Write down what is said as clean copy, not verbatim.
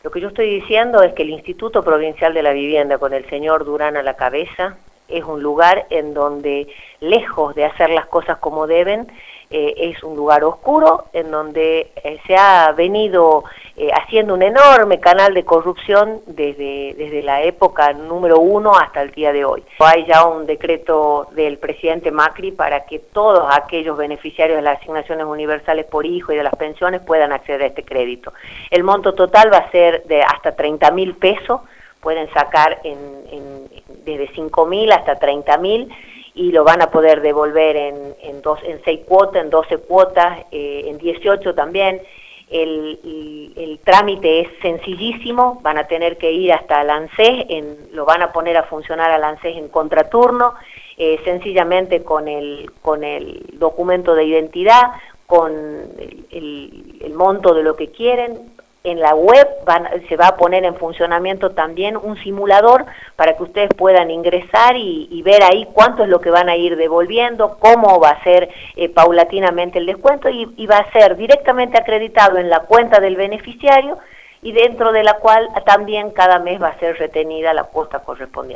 Lo que yo estoy diciendo es que el Instituto Provincial de la Vivienda, con el señor Durán a la cabeza, es un lugar en donde, lejos de hacer las cosas como deben, es un lugar oscuro, en donde se ha venido haciendo un enorme canal de corrupción desde la época número 1 hasta el día de hoy. Hay ya un decreto del presidente Macri para que todos aquellos beneficiarios de las asignaciones universales por hijo y de las pensiones puedan acceder a este crédito. El monto total va a ser de hasta 30.000 pesos, pueden sacar desde 5.000 hasta 30.000, y lo van a poder devolver en 6 cuotas, en 12 cuotas, en 18 también. El trámite es sencillísimo, van a tener que ir hasta el ANSES, lo van a poner a funcionar al ANSES en contraturno, sencillamente con el documento de identidad, con el monto de lo que quieren. En la web se va a poner en funcionamiento también un simulador para que ustedes puedan ingresar y ver ahí cuánto es lo que van a ir devolviendo, cómo va a ser paulatinamente el descuento, y va a ser directamente acreditado en la cuenta del beneficiario, y dentro de la cual también cada mes va a ser retenida la cuota correspondiente.